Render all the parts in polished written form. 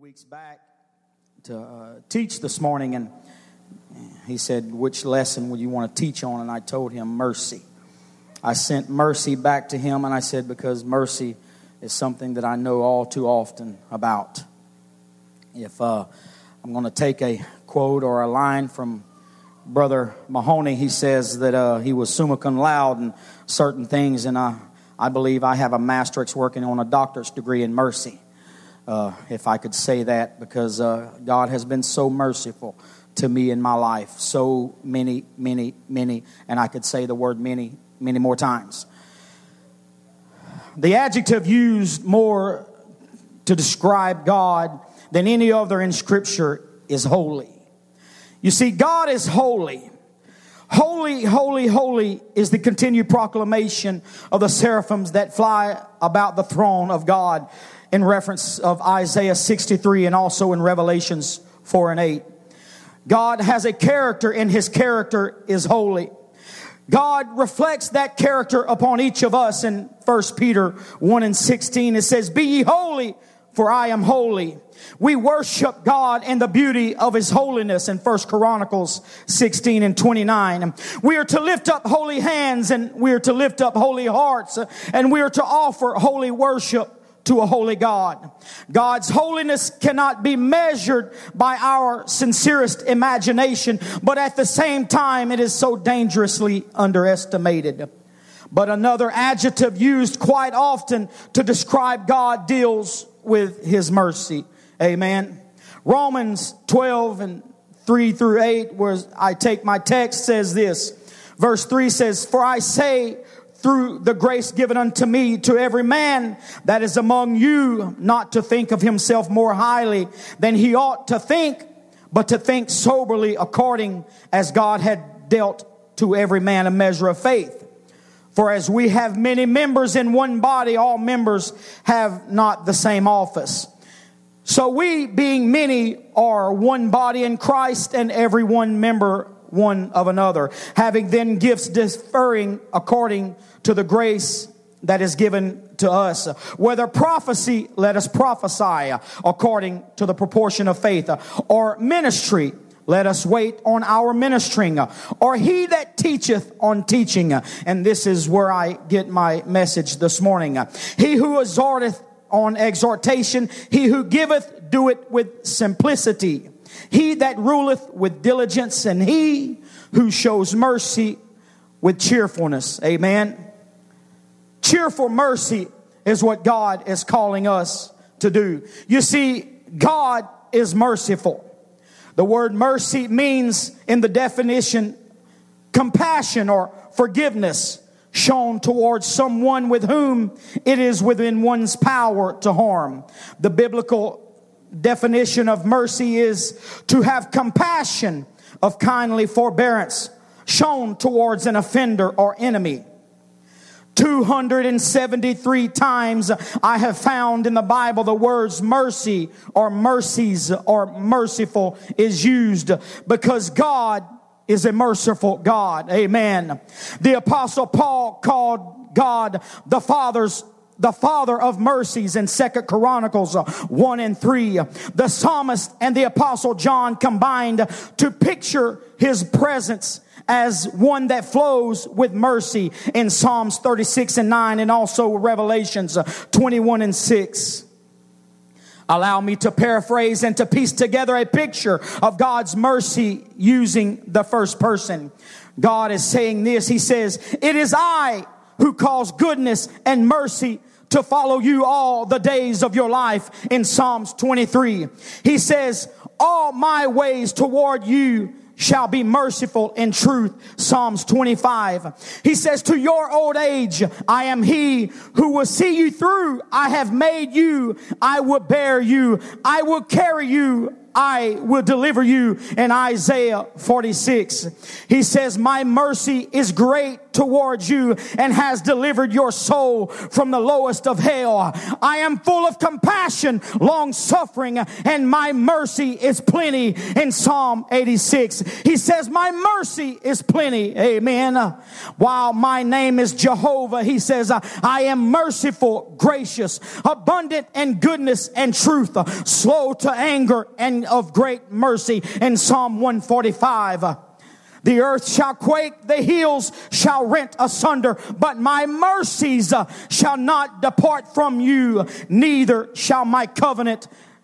weeks back to teach this morning, and he said, which lesson would you want to teach on? And I told him mercy. I sent mercy back to him, and I said, because mercy is something that I know all too often about. If I'm going to take a quote or a line from Brother Mahoney, he says that he was summa cum laude in certain things, and I believe I have a master's working on a doctorate degree in mercy. If I could say that, because God has been so merciful to me in my life. So many, and I could say the word many more times. The adjective used more to describe God than any other in Scripture is holy. You see, God is holy. Holy, holy, holy is the continued proclamation of the seraphims that fly about the throne of God, in reference of Isaiah 63 and also in Revelations 4 and 8. God has a character, and His character is holy. God reflects that character upon each of us. In 1 Peter 1 and 16, it says, "Be ye holy, for I am holy." We worship God in the beauty of His holiness in 1 Chronicles 16 and 29. We are to lift up holy hands, and we are to lift up holy hearts, and we are to offer holy worship to a holy God. God's holiness cannot be measured by our sincerest imagination, but at the same time, it is so dangerously underestimated. But another adjective used quite often to describe God deals with His mercy. Amen. Romans 12 and 3 through 8, where I take my text, says this. Verse 3 says, "For I say, through the grace given unto me, to every man that is among you, not to think of himself more highly than he ought to think, but to think soberly, according as God had dealt to every man a measure of faith. For as we have many members in one body, all members have not the same office. So we, being many, are one body in Christ, and every one member one of another, having then gifts differing according to the grace that is given to us. Whether prophecy, let us prophesy according to the proportion of faith. Or ministry, let us wait on our ministering. Or he that teacheth on teaching." And this is where I get my message this morning. "He who exhorteth on exhortation, he who giveth, do it with simplicity. He that ruleth with diligence, and he who shows mercy with cheerfulness." Amen. Cheerful mercy is what God is calling us to do. You see, God is merciful. The word mercy means, in the definition, compassion or forgiveness shown towards someone with whom it is within one's power to harm. The biblical definition of mercy is to have compassion of kindly forbearance shown towards an offender or enemy. 273 times I have found in the Bible the words mercy or mercies or merciful is used, because God is a merciful God. Amen. The Apostle Paul called God the Father of mercies in 2 Chronicles 1 and 3. The psalmist and the Apostle John combined to picture His presence as one that flows with mercy in Psalms 36 and 9, and also Revelations 21 and 6. Allow me to paraphrase and to piece together a picture of God's mercy using the first person. God is saying this. He says, "It is I who cause goodness and mercy to follow you all the days of your life," in Psalms 23. He says, "All my ways toward you shall be merciful in truth," Psalms 25. He says, "To your old age, I am he who will see you through. I have made you. I will bear you. I will carry you. I will deliver you in Isaiah 46. He says, my mercy is great towards you and has delivered your soul from the lowest of hell. I am full of compassion, long suffering, and my mercy is plenty in Psalm 86. He says, my mercy is plenty. Amen. While my name is Jehovah, he says, I am merciful, gracious, abundant in goodness and truth, slow to anger and of great mercy in Psalm 145. The earth shall quake, the hills shall rent asunder, but my mercies shall not depart from you, neither shall my covenant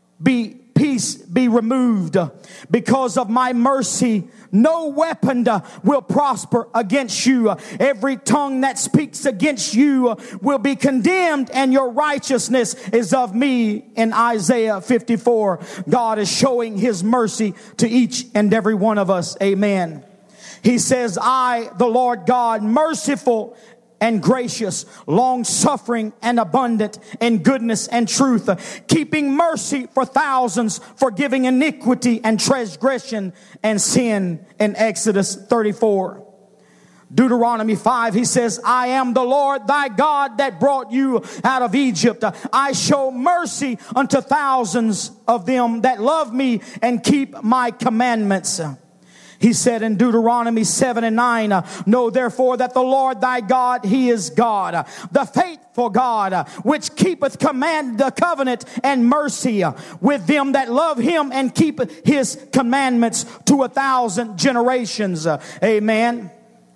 peace be removed. Because of my mercy, no weapon will prosper against you. Every tongue that speaks against you will be condemned, and your righteousness is of me. In Isaiah 54, God is showing his mercy to each and every one of us. Amen. He says, I, the Lord God, merciful and gracious, long suffering and abundant in goodness and truth, keeping mercy for thousands, forgiving iniquity and transgression and sin. In Exodus 34. Deuteronomy 5, he says, I am the Lord thy God that brought you out of Egypt. I show mercy unto thousands of them that love me and keep my commandments. He said in Deuteronomy 7 and 9, know therefore that the Lord thy God, he is God, the faithful God, which keepeth the covenant and mercy with them that love him and keep his commandments to 1,000 generations. Amen.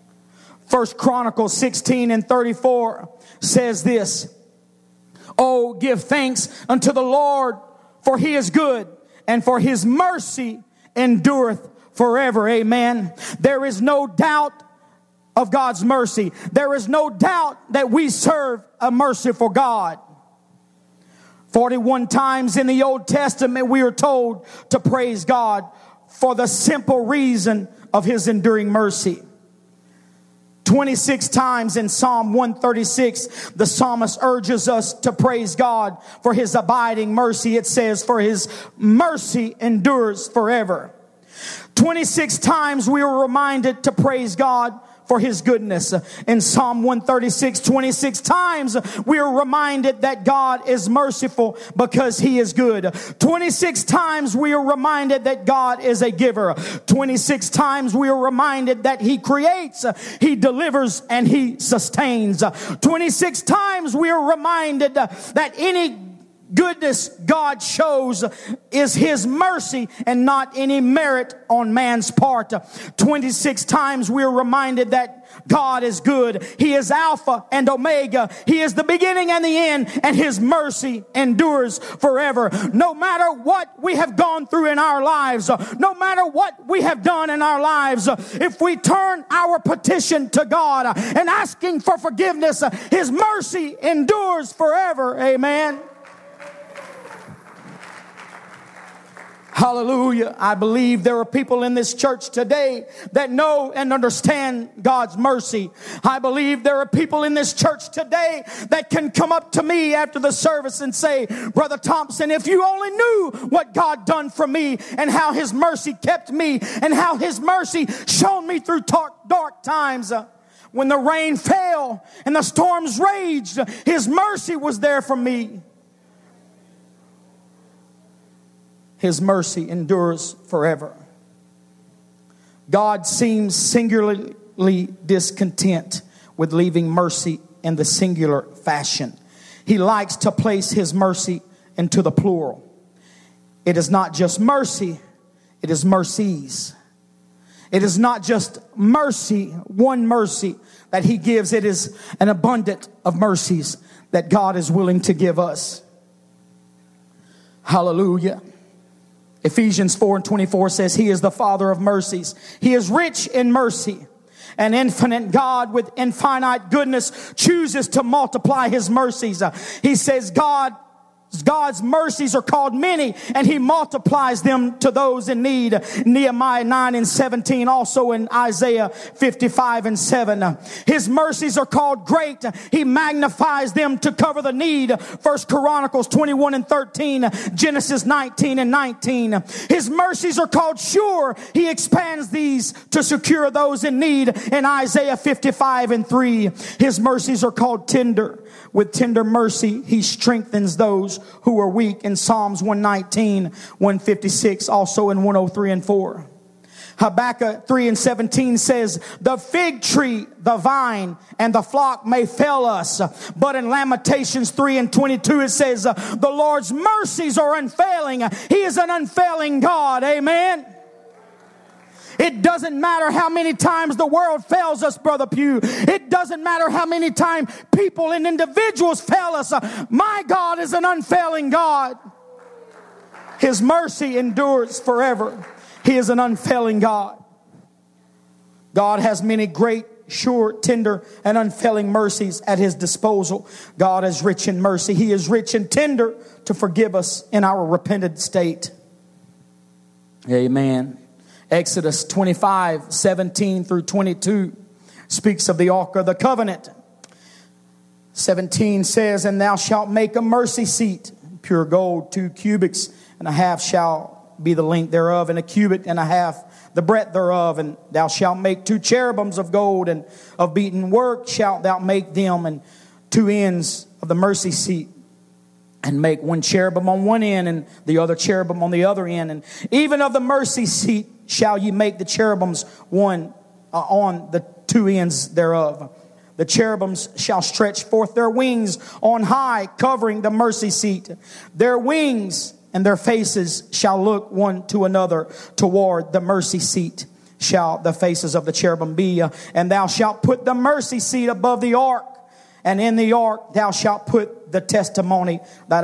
1 Chronicles 16 and 34 says this, oh, give thanks unto the Lord, for he is good, and for his mercy endureth forever. Amen. There is no doubt of God's mercy. There is no doubt that we serve a merciful God. 41 times in the Old Testament we are told to praise God for the simple reason of his enduring mercy. 26 times in Psalm 136, the psalmist urges us to praise God for his abiding mercy. It says, for his mercy endures forever. 26 times we were reminded to praise God for his goodness. In Psalm 136, 26 times we are reminded that God is merciful because he is good. 26 times we are reminded that God is a giver. 26 times we are reminded that he creates, he delivers, and he sustains. 26 times we are reminded that any goodness God shows is his mercy and not any merit on man's part. 26 times we are reminded that God is good. He is Alpha and Omega. He is the beginning and the end, and his mercy endures forever. No matter what we have gone through in our lives, no matter what we have done in our lives, if we turn our petition to God and asking for forgiveness, his mercy endures forever. Amen. Hallelujah. I believe there are people in this church today that know and understand God's mercy. I believe there are people in this church today that can come up to me after the service and say, Brother Thompson, if you only knew what God done for me and how his mercy kept me and how his mercy shone me through dark times. When the rain fell and the storms raged, his mercy was there for me. His mercy endures forever. God seems singularly discontent with leaving mercy in the singular fashion. He likes to place his mercy into the plural. It is not just mercy, it is mercies. It is not just mercy, one mercy that he gives. It is an abundance of mercies that God is willing to give us. Hallelujah. Ephesians 4 and 24 says, he is the Father of mercies. He is rich in mercy. An infinite God with infinite goodness chooses to multiply his mercies. He says God God's mercies are called many, and he multiplies them to those in need. Nehemiah 9:17, also in Isaiah 55:7. His mercies are called great. He magnifies them to cover the need. 1 Chronicles 21:13, Genesis 19:19. His mercies are called sure. He expands these to secure those in need in Isaiah 55:3. His mercies are called tender. With tender mercy, he strengthens those who are weak in Psalms 119, 156, also in 103:4. Habakkuk 3:17 says, the fig tree, the vine, and the flock may fail us. But in Lamentations 3:22 it says, the Lord's mercies are unfailing. He is an unfailing God. Amen. It doesn't matter how many times the world fails us, Brother Pugh. It doesn't matter how many times people and individuals fail us. My God is an unfailing God. His mercy endures forever. He is an unfailing God. God has many great, sure, tender, and unfailing mercies at his disposal. God is rich in mercy. He is rich and tender to forgive us in our repentant state. Amen. Exodus 25:17 through 22 speaks of the Ark of the Covenant. 17 says, and thou shalt make a mercy seat, pure gold, 2 cubits and a half shall be the length thereof, and 1.5 cubits the breadth thereof. And thou shalt make 2 cherubims of gold, and of beaten work shalt thou make them, and 2 ends of the mercy seat. And make 1 cherubim on one end, and the other cherubim on the other end. And even of the mercy seat shall ye make the cherubims one on the 2 ends thereof. The cherubims shall stretch forth their wings on high, covering the mercy seat. Their wings and their faces shall look one to another toward the mercy seat. Shall the faces of the cherubim be. And thou shalt put the mercy seat above the ark. And in the ark thou shalt put the testimony that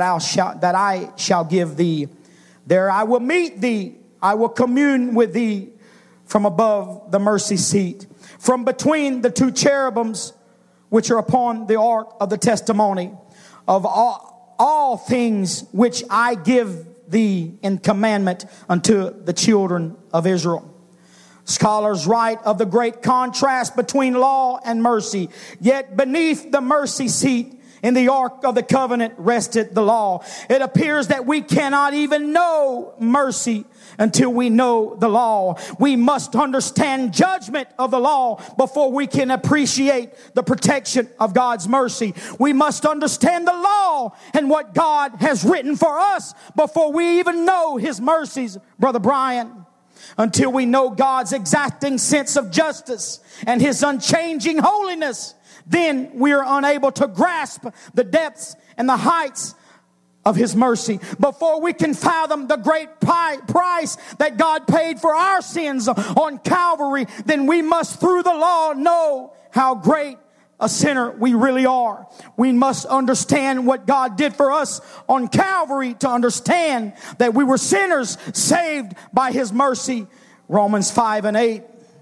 I shall give thee. There I will meet thee. I will commune with thee from above the mercy seat. From between the 2 cherubims which are upon the ark of the testimony of all things which I give thee in commandment unto the children of Israel. Scholars write of the great contrast between law and mercy. Yet beneath the mercy seat in the Ark of the Covenant rested the law. It appears that we cannot even know mercy until we know the law. We must understand judgment of the law before we can appreciate the protection of God's mercy. We must understand the law and what God has written for us before we even know his mercies, Brother Brian. Until we know God's exacting sense of justice and his unchanging holiness, then we are unable to grasp the depths and the heights of his mercy. Before we can fathom the great price that God paid for our sins on Calvary, then we must, through the law, know how great a sinner we really are. We must understand what God did for us on Calvary to understand that we were sinners saved by his mercy. Romans 5:8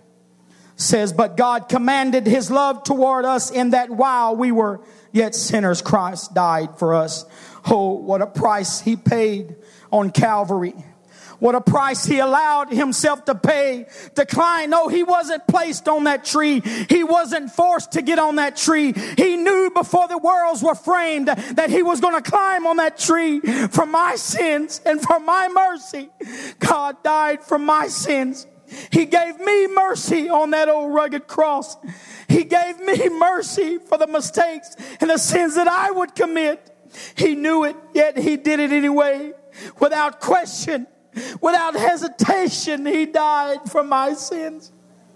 says, but God commanded his love toward us in that while we were yet sinners, Christ died for us. Oh, what a price he paid on Calvary. What a price he allowed himself to pay, to climb. No, he wasn't placed on that tree. He wasn't forced to get on that tree. He knew before the worlds were framed that he was going to climb on that tree for my sins and for my mercy. God died for my sins. He gave me mercy on that old rugged cross. He gave me mercy for the mistakes and the sins that I would commit. He knew it, yet he did it anyway. Without question, without hesitation, he died for my sins.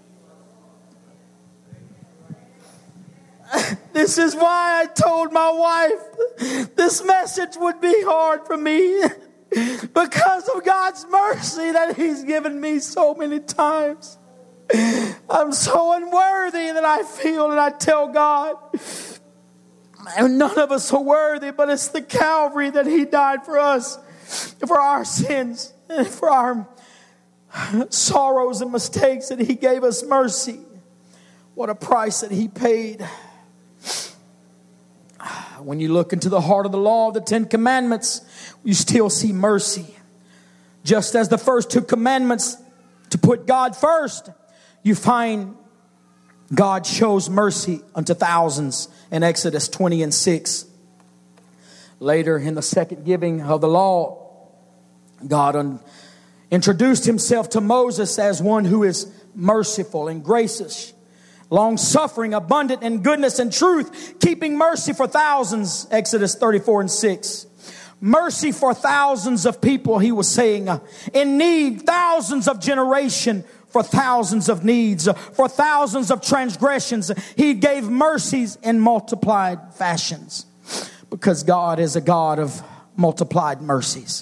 This is why I told my wife this message would be hard for me. Because of God's mercy that he's given me so many times. I'm so unworthy that I feel, and I tell God, none of us are worthy, but it's the Calvary that he died for us, for our sins, and for our sorrows and mistakes, that he gave us mercy. What a price that he paid. When you look into the heart of the law of the 10 commandments, you still see mercy. Just as the first 2 commandments to put God first, you find God shows mercy unto thousands in Exodus 20:6. Later in the second giving of the law, God introduced himself to Moses as one who is merciful and gracious, long-suffering, abundant in goodness and truth, keeping mercy for thousands, Exodus 34:6. Mercy for thousands of people, he was saying, in need, thousands of generation for thousands of needs, for thousands of transgressions. He gave mercies in multiplied fashions because God is a God of multiplied mercies.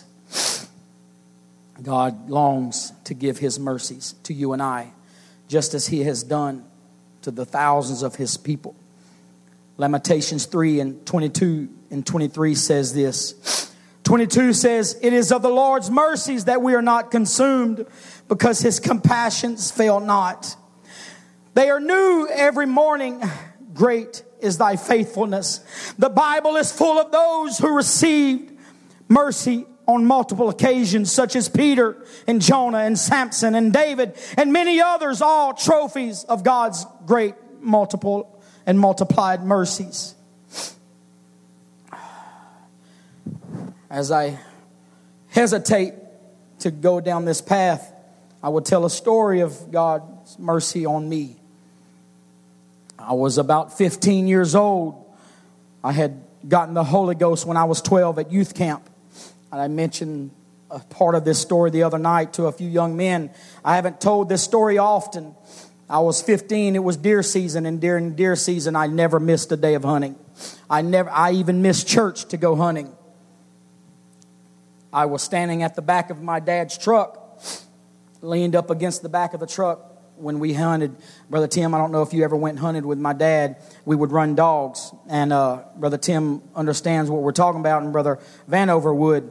God longs to give his mercies to you and I, just as he has done to the thousands of his people. Lamentations 3:22 and 23 says this. 22 says, it is of the Lord's mercies that we are not consumed, because his compassions fail not. They are new every morning. Great is thy faithfulness. The Bible is full of those who received mercy on multiple occasions, such as Peter and Jonah and Samson and David and many others, all trophies of God's great multiple and multiplied mercies. As I hesitate to go down this path, I will tell a story of God's mercy on me. I was about 15 years old. I had gotten the Holy Ghost when I was 12 at youth camp. And I mentioned a part of this story the other night to a few young men. I haven't told this story often. I was 15. It was deer season, and during deer season, I never missed a day of hunting. I even missed church to go hunting. I was standing at the back of my dad's truck, leaned up against the back of the truck when we hunted. Brother Tim, I don't know if you ever went hunted with my dad. We would run dogs, and Brother Tim understands what we're talking about, and Brother Vanover would.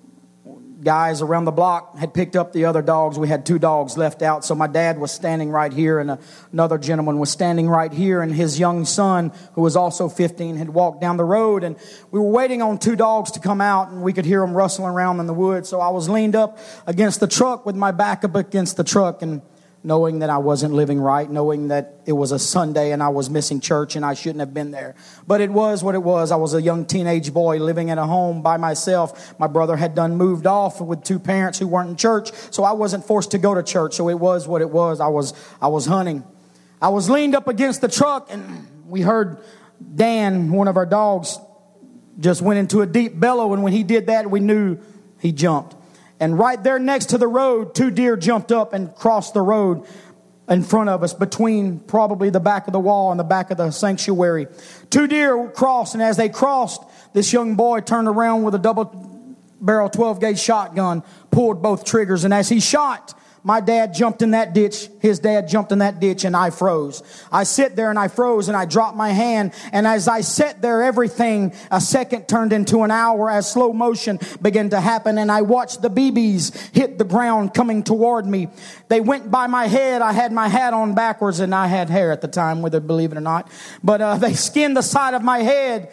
Guys around the block had picked up the other dogs. We had 2 dogs left out, so my dad was standing right here, and another gentleman was standing right here, and his young son, who was also 15, had walked down the road, and we were waiting on 2 dogs to come out, and we could hear them rustling around in the woods. So I was leaned up against the truck with my back up against the truck, and knowing that I wasn't living right, knowing that it was a Sunday and I was missing church and I shouldn't have been there. But it was what it was. I was a young teenage boy living in a home by myself. My brother had moved off with 2 parents who weren't in church, so I wasn't forced to go to church. So it was what it was. I was hunting. I was leaned up against the truck, and we heard Dan, one of our dogs, just went into a deep bellow, and when he did that, we knew he jumped. And right there next to the road, 2 deer jumped up and crossed the road in front of us, between probably the back of the wall and the back of the sanctuary. 2 deer crossed, and as they crossed, this young boy turned around with a double-barrel 12-gauge shotgun, pulled both triggers, and as he shot, my dad jumped in that ditch, his dad jumped in that ditch, and I froze. I sit there and I froze, and I dropped my hand, and as I sat there, everything, a second turned into an hour as slow motion began to happen, and I watched the BBs hit the ground coming toward me. They went by my head. I had my hat on backwards, and I had hair at the time, whether believe it or not, but they skinned the side of my head,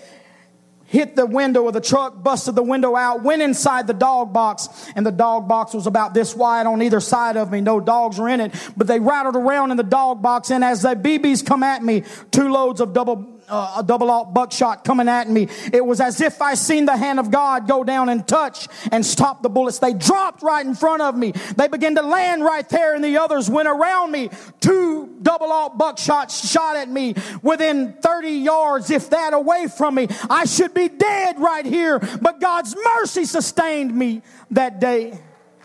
hit the window of the truck, busted the window out, went inside the dog box, and the dog box was about this wide on either side of me. No dogs were in it, but they rattled around in the dog box, and as the BBs come at me, 2 loads of double-aught buckshot coming at me, it was as if I seen the hand of God go down and touch and stop the bullets. They dropped right in front of me. They began to land right there, and the others went around me. 2 double-aught buckshots shot at me within 30 yards, if that, away from me. I should be dead right here, but God's mercy sustained me that day.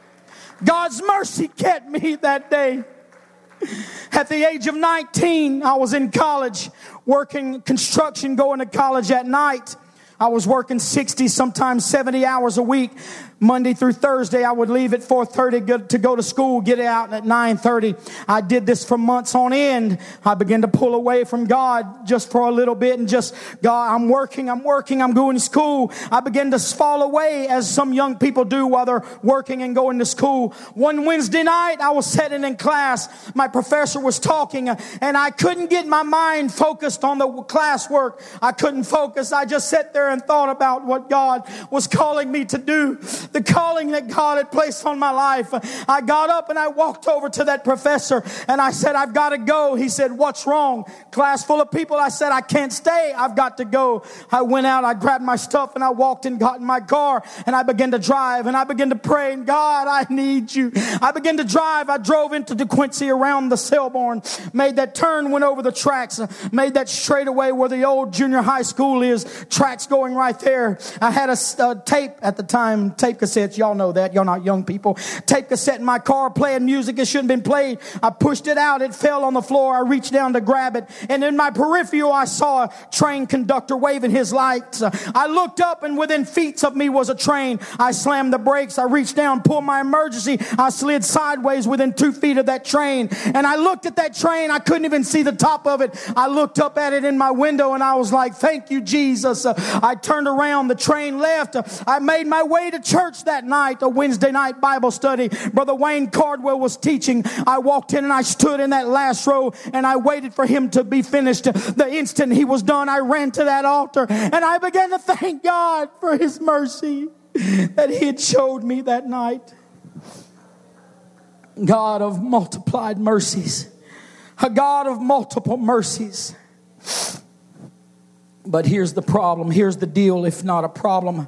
God's mercy kept me that day. At the age of 19, I was in college, working construction, going to college at night. I was working 60, sometimes 70 hours a week. Monday through Thursday, I would leave at 4:30 to go to school, get out at 9:30. I did this for months on end. I began to pull away from God just for a little bit and just, God, I'm working, I'm going to school. I began to fall away as some young people do while they're working and going to school. One Wednesday night, I was sitting in class. My professor was talking and I couldn't get my mind focused on the classwork. I couldn't focus. I just sat there and thought about what God was calling me to do. The calling that God had placed on my life. I got up and I walked over to that professor and I said, I've got to go. He said, what's wrong? Class full of people. I said, I can't stay. I've got to go. I went out, I grabbed my stuff and I walked and got in my car and I began to drive and I began to pray, and God, I need you. I began to drive. I drove into DeQuincy around the Selborne, made that turn, went over the tracks, made that straightaway where the old junior high school is, tracks going right there. I had a tape at the time, tape cassettes. Y'all know that. Y'all not young people. Tape cassette in my car playing music. It shouldn't have been played. I pushed it out. It fell on the floor. I reached down to grab it. And in my peripheral, I saw a train conductor waving his lights. I looked up and within feet of me was a train. I slammed the brakes. I reached down, pulled my emergency. I slid sideways within 2 feet of that train. And I looked at that train. I couldn't even see the top of it. I looked up at it in my window and I was like, thank you, Jesus. I turned around. The train left. I made my way to church that night, a Wednesday night Bible study. Brother Wayne Cardwell was teaching. I walked in and I stood in that last row and I waited for him to be finished. The instant he was done, I ran to that altar and I began to thank God for his mercy that he had showed me that night. God of multiplied mercies. A God of multiple mercies. But here's the problem. Here's the deal, if not a problem.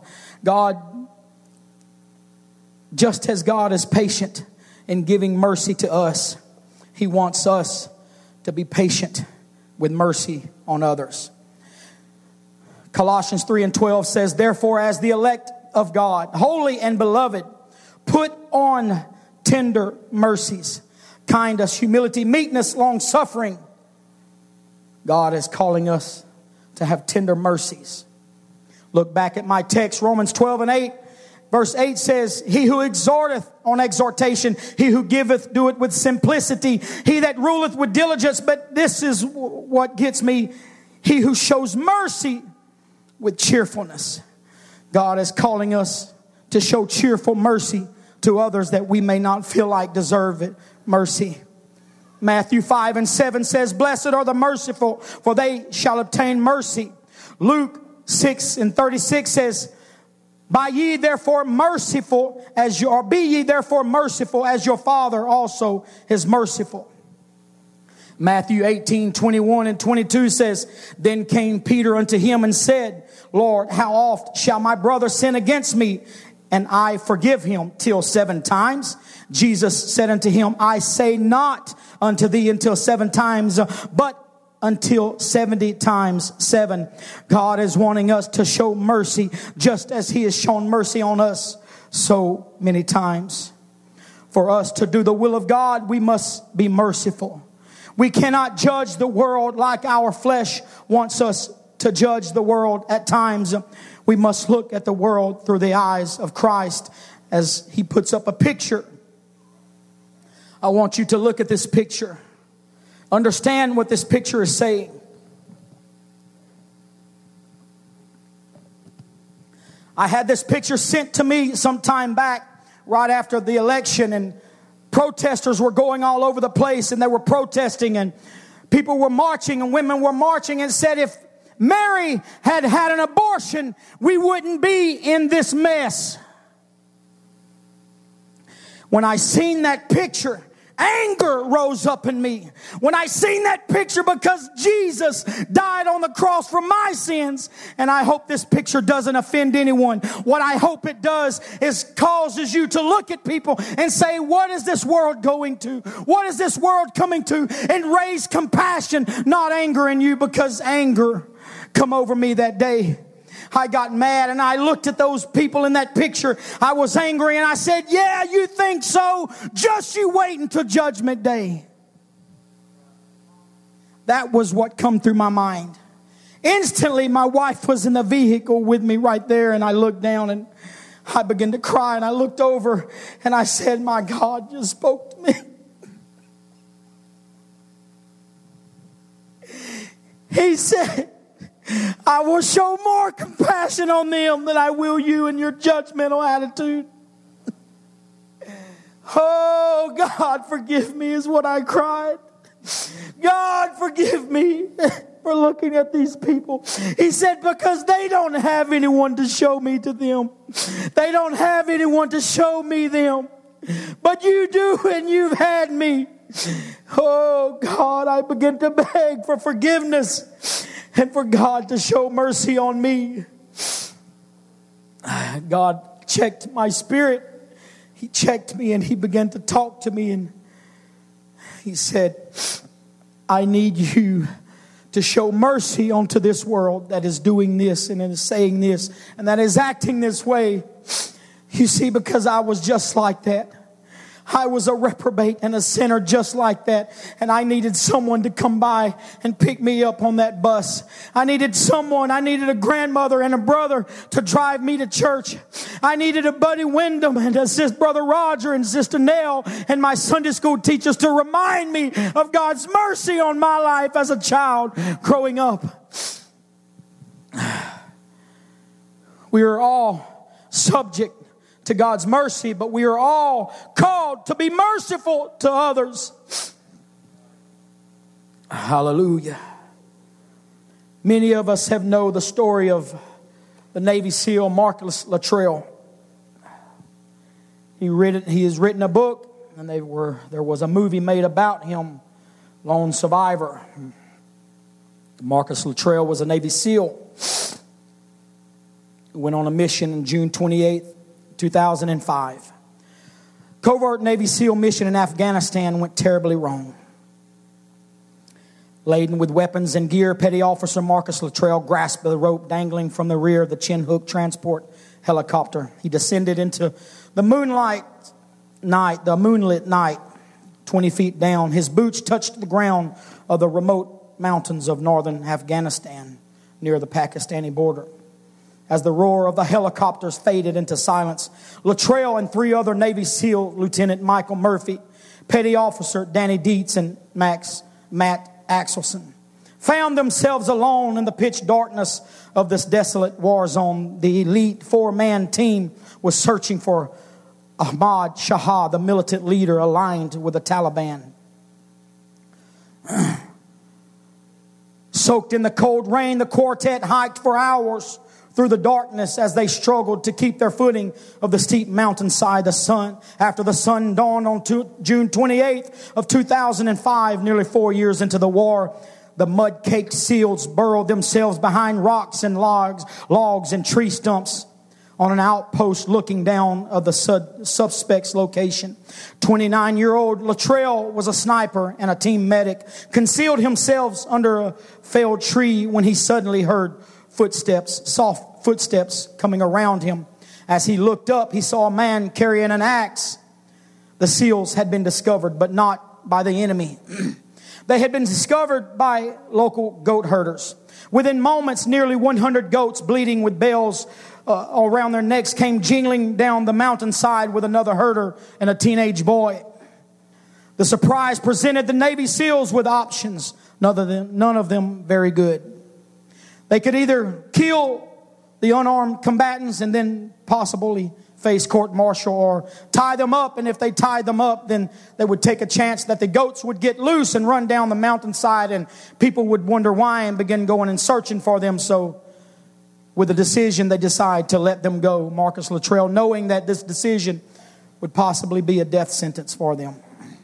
Just as God is patient in giving mercy to us, He wants us to be patient with mercy on others. Colossians 3:12 says, therefore, as the elect of God, holy and beloved, put on tender mercies, kindness, humility, meekness, long-suffering. God is calling us to have tender mercies. Look back at my text, Romans 12:8. Verse 8 says, he who exhorteth on exhortation, he who giveth, do it with simplicity. He that ruleth with diligence, but this is what gets me, he who shows mercy with cheerfulness. God is calling us to show cheerful mercy to others that we may not feel like deserve it. Mercy. Matthew 5:7 says, blessed are the merciful, for they shall obtain mercy. Luke 6:36 says, be ye therefore merciful as your Father also is merciful. Matthew 18:21 and 22 says, then came Peter unto him and said, Lord, how oft shall my brother sin against me, and I forgive him? Till 7 times? Jesus said unto him, I say not unto thee until 7 times, but until 70 times 7. God is wanting us to show mercy just as He has shown mercy on us so many times. For us to do the will of God, we must be merciful. We cannot judge the world like our flesh wants us to judge the world at times. We must look at the world through the eyes of Christ as He puts up a picture. I want you to look at this picture. Understand what this picture is saying. I had this picture sent to me some time back, right after the election, and protesters were going all over the place and they were protesting and people were marching and women were marching and said if Mary had had an abortion, we wouldn't be in this mess. When I seen that picture, anger rose up in me. When I seen that picture, because Jesus died on the cross for my sins. And I hope this picture doesn't offend anyone. What I hope it does is causes you to look at people and say, what is this world going to? What is this world coming to? And raise compassion, not anger in you, because anger come over me that day. I got mad and I looked at those people in that picture. I was angry and I said, yeah, you think so? Just you wait until Judgment Day. That was what come through my mind. Instantly, my wife was in the vehicle with me right there, and I looked down and I began to cry, and I looked over and I said, my God just spoke to me. He said, I will show more compassion on them than I will you and your judgmental attitude. Oh, God, forgive me is what I cried. God, forgive me for looking at these people. He said, because they don't have anyone to show me to them. They don't have anyone to show me them. But you do, and you've had me. Oh, God, I begin to beg for forgiveness and for God to show mercy on me. God checked my spirit. He checked me and he began to talk to me, and he said, I need you to show mercy onto this world that is doing this and is saying this and that is acting this way. You see, because I was just like that. I was a reprobate and a sinner just like that. And I needed someone to come by and pick me up on that bus. I needed a grandmother and a brother to drive me to church. I needed a Buddy Wyndham and a Brother Roger and Sister Nell and my Sunday school teachers to remind me of God's mercy on my life as a child growing up. We are all subject to God's mercy, but we are all called to be merciful to others. Hallelujah. Many of us have known the story of the Navy SEAL Marcus Luttrell. He has written a book, and there was a movie made about him, Lone Survivor. Marcus Luttrell was a Navy SEAL who went on a mission on June 28th, 2005. Covert Navy SEAL mission in Afghanistan went terribly wrong. Laden with weapons and gear, Petty Officer Marcus Luttrell grasped the rope dangling from the rear of the Chinook transport helicopter. He descended into the moonlit night, 20 feet down. His boots touched the ground of the remote mountains of northern Afghanistan near the Pakistani border. As the roar of the helicopters faded into silence, Luttrell and 3 other Navy SEAL, Lieutenant Michael Murphy, Petty Officer Danny Dietz, and Matt Axelson, found themselves alone in the pitch darkness of this desolate war zone. The elite 4-man team was searching for Ahmad Shah, the militant leader aligned with the Taliban. Soaked in the cold rain, the quartet hiked for hours through the darkness as they struggled to keep their footing of the steep mountainside. After the sun dawned on June 28th of 2005, nearly 4 years into the war, the mud-caked SEALs burrowed themselves behind rocks and logs and tree stumps on an outpost looking down of the suspect's location. 29-year-old Luttrell was a sniper and a team medic, concealed himself under a felled tree when he suddenly heard soft footsteps coming around him. As he looked up, he saw a man carrying an axe. The SEALs had been discovered, but not by the enemy. They had been discovered by local goat herders. Within moments, nearly 100 goats bleeding with bells around their necks came jingling down the mountainside with another herder and a teenage boy. The surprise presented the Navy SEALs with options, none of them very good. They could either kill the unarmed combatants and then possibly face court-martial, or tie them up. And if they tied them up, then they would take a chance that the goats would get loose and run down the mountainside, and people would wonder why and begin going and searching for them. So with the decision, they decide to let them go. Marcus Luttrell, knowing that this decision would possibly be a death sentence for them.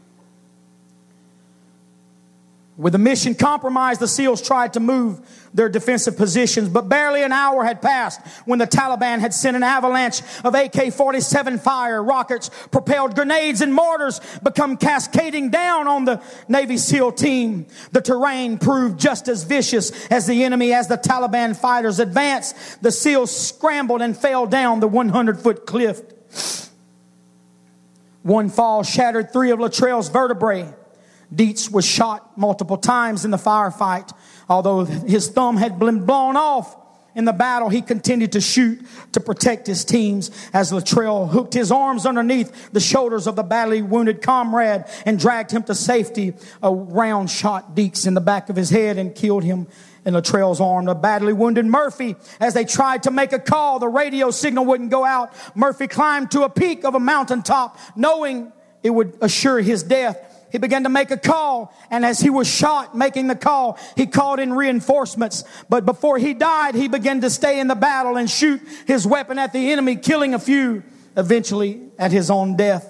With the mission compromised, the SEALs tried to move their defensive positions, but barely an hour had passed when the Taliban had sent an avalanche of AK-47 fire. Rockets, propelled grenades, and mortars become cascading down on the Navy SEAL team. The terrain proved just as vicious as the enemy. As the Taliban fighters advanced, the SEALs scrambled and fell down the 100-foot cliff. One fall shattered 3 of Luttrell's vertebrae. Dietz was shot multiple times in the firefight. Although his thumb had been blown off in the battle, he continued to shoot to protect his teams as Luttrell hooked his arms underneath the shoulders of the badly wounded comrade and dragged him to safety. A round shot Dietz in the back of his head and killed him in Luttrell's arm. The badly wounded Murphy, as they tried to make a call, the radio signal wouldn't go out. Murphy climbed to a peak of a mountaintop, knowing it would assure his death. He began to make a call, and as he was shot making the call, he called in reinforcements. But before he died, he began to stay in the battle and shoot his weapon at the enemy, killing a few, eventually at his own death.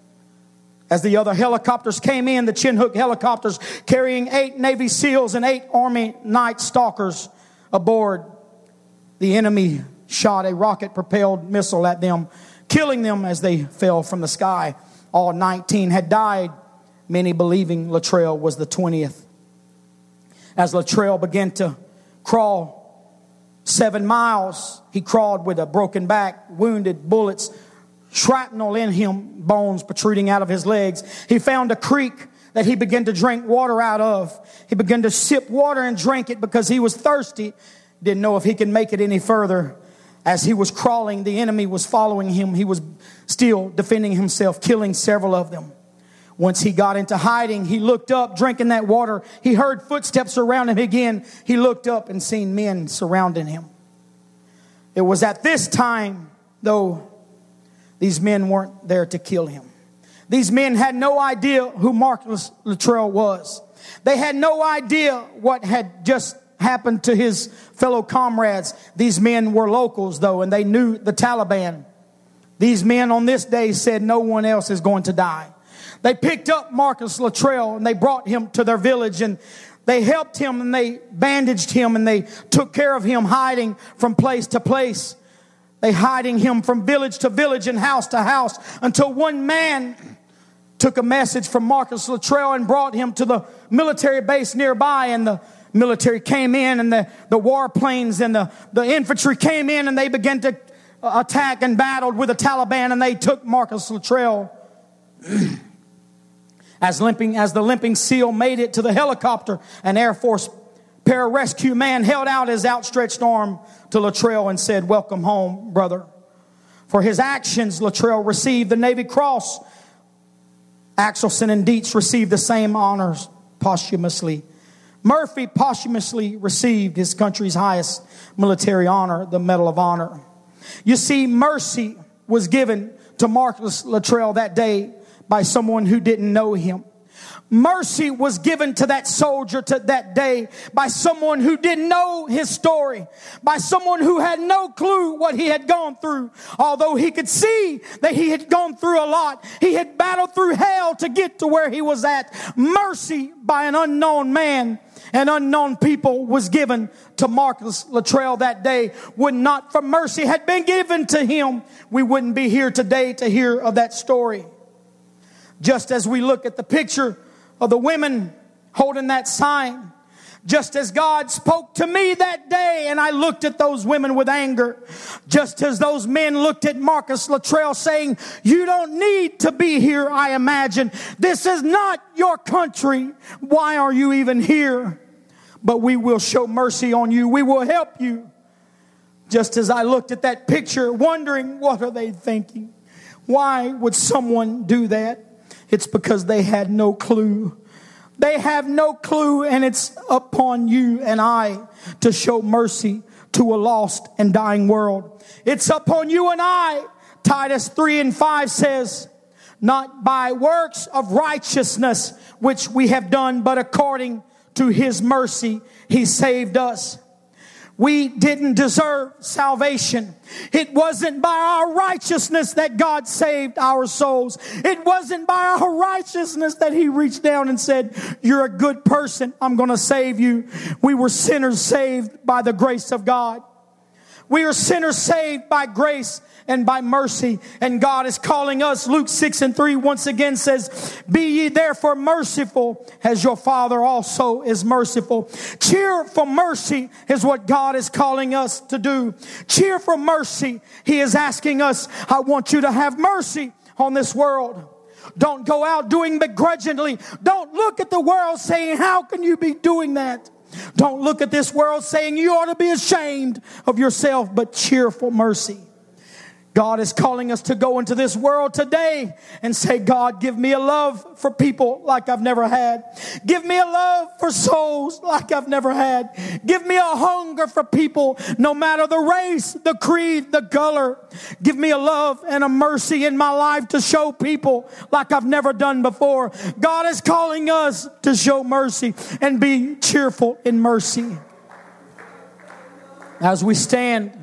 As the other helicopters came in, the Chinook helicopters carrying 8 Navy SEALs and 8 Army Night Stalkers aboard, the enemy shot a rocket-propelled missile at them, killing them as they fell from the sky. All 19 had died, many believing Luttrell was the 20th. As Luttrell began to crawl 7 miles, he crawled with a broken back, wounded, bullets, shrapnel in him, bones protruding out of his legs. He found a creek that he began to drink water out of. He began to sip water and drink it because he was thirsty. Didn't know if he could make it any further. As he was crawling, the enemy was following him. He was still defending himself, killing several of them. Once he got into hiding, he looked up, drinking that water. He heard footsteps around him again. He looked up and seen men surrounding him. It was at this time, though, these men weren't there to kill him. These men had no idea who Marcus Luttrell was. They had no idea what had just happened to his fellow comrades. These men were locals, though, and they knew the Taliban. These men on this day said no one else is going to die. They picked up Marcus Luttrell and they brought him to their village, and they helped him and they bandaged him and they took care of him, hiding from place to place. They hiding him from village to village and house to house until one man took a message from Marcus Luttrell and brought him to the military base nearby. And the military came in, and the warplanes and the infantry came in, and they began to attack and battled with the Taliban, and they took Marcus Luttrell. As the limping SEAL made it to the helicopter, an Air Force pararescue man held out his outstretched arm to Luttrell and said, "Welcome home, brother." For his actions, Luttrell received the Navy Cross. Axelson and Dietz received the same honors posthumously. Murphy posthumously received his country's highest military honor, the Medal of Honor. You see, mercy was given to Marcus Luttrell that day by someone who didn't know him. Mercy was given to that soldier to that day by someone who didn't know his story, by someone who had no clue what he had gone through. Although he could see that he had gone through a lot, he had battled through hell to get to where he was at. Mercy by an unknown man and unknown people was given to Marcus Luttrell that day. Would not for mercy had been given to him, we wouldn't be here today to hear of that story. Just as we look at the picture of the women holding that sign, just as God spoke to me that day and I looked at those women with anger, just as those men looked at Marcus Luttrell saying, "You don't need to be here, I imagine. This is not your country. Why are you even here? But we will show mercy on you. We will help you." Just as I looked at that picture, wondering, what are they thinking? Why would someone do that? It's because they had no clue. They have no clue, and it's upon you and I to show mercy to a lost and dying world. It's upon you and I. Titus 3:5 says, "Not by works of righteousness which we have done, but according to his mercy he saved us." We didn't deserve salvation. It wasn't by our righteousness that God saved our souls. It wasn't by our righteousness that he reached down and said, "You're a good person, I'm going to save you." We were sinners saved by the grace of God. We are sinners saved by grace and by mercy. And God is calling us. Luke 6:3 once again says, "Be ye therefore merciful as your Father also is merciful." Cheer for mercy is what God is calling us to do. Cheer for mercy. He is asking us, I want you to have mercy on this world. Don't go out doing begrudgingly. Don't look at the world saying, how can you be doing that? Don't look at this world saying you ought to be ashamed of yourself, but cheerful mercy. God is calling us to go into this world today and say, God, give me a love for people like I've never had. Give me a love for souls like I've never had. Give me a hunger for people, no matter the race, the creed, the color. Give me a love and a mercy in my life to show people like I've never done before. God is calling us to show mercy and be cheerful in mercy. As we stand,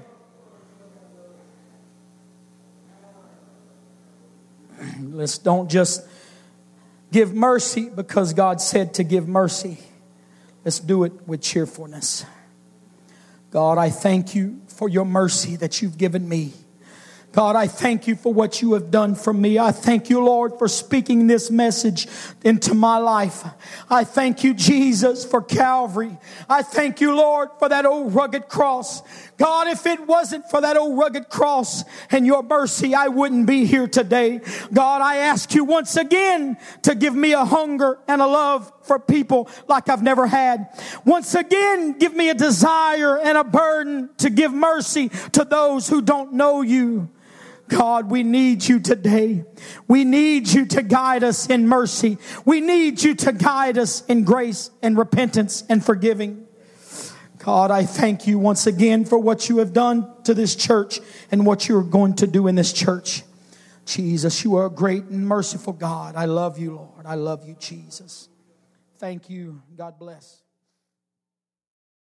let's don't just give mercy because God said to give mercy. Let's do it with cheerfulness. God, I thank you for your mercy that you've given me. God, I thank you for what you have done for me. I thank you, Lord, for speaking this message into my life. I thank you, Jesus, for Calvary. I thank you, Lord, for that old rugged cross. God, if it wasn't for that old rugged cross and your mercy, I wouldn't be here today. God, I ask you once again to give me a hunger and a love for people like I've never had. Once again, give me a desire and a burden to give mercy to those who don't know you. God, we need you today. We need you to guide us in mercy. We need you to guide us in grace and repentance and forgiving. God, I thank you once again for what you have done to this church and what you're going to do in this church. Jesus, you are a great and merciful God. I love you, Lord. I love you, Jesus. Thank you. God bless.